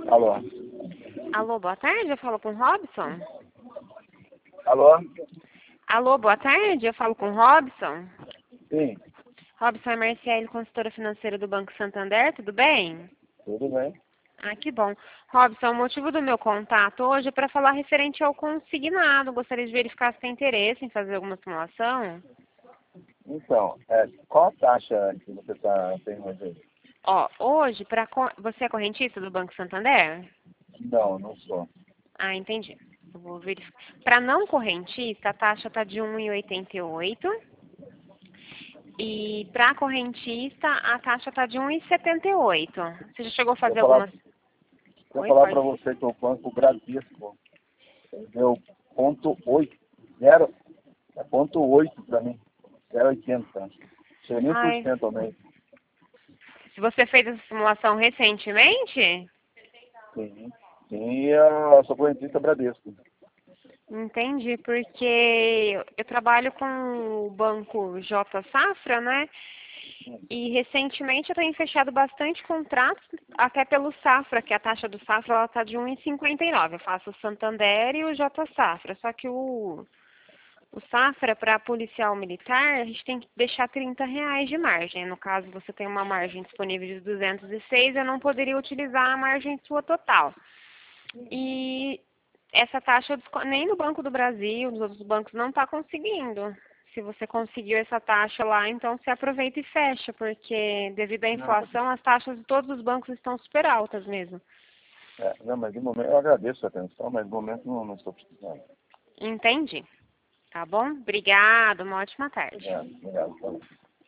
Alô? Alô, boa tarde, eu falo com o Robson. Alô? Alô, boa tarde, eu falo com o Robson. Sim, Robson é Marciele, consultora financeira do Banco Santander, tudo bem? tudo bem. Ah, que bom. Robson, o motivo do meu contato hoje é para falar referente ao consignado. Gostaria de verificar se tem interesse em fazer alguma simulação. Então, qual a taxa que você tem hoje? Ó, hoje, você é correntista do Banco Santander? Não, não sou. Ah, entendi. Eu vou verificar. Para não correntista, a taxa está de 1,88. E para correntista, a taxa está de 1,78. Você já chegou a Vou fazer falar, algumas... vou Oi, falar para pode. você que o Banco Bradesco deu 0,8, é 0,8 para mim, 0,80. Chega nem por Ai, cento ao mês. se você fez essa simulação recentemente, Sim, sim, eu sou correntista Bradesco. entendi, porque eu trabalho com o banco J Safra, né? E recentemente eu tenho fechado bastante contratos, até pelo Safra, que a taxa do Safra ela está de 1,59. Eu faço o Santander e o J Safra, só que o Safra, para policial militar, a gente tem que deixar R$ 30 de margem. No caso, você tem uma margem disponível de 206, eu não poderia utilizar a margem sua total. E essa taxa nem no Banco do Brasil, nos outros bancos, não está conseguindo. Se você conseguiu essa taxa lá, então você aproveita e fecha, porque devido à Não, inflação, as taxas de todos os bancos estão super altas mesmo. não, mas de momento eu agradeço a atenção, mas de momento não estou precisando. Entendi. Tá bom? Obrigada, uma ótima tarde. Obrigado, obrigado.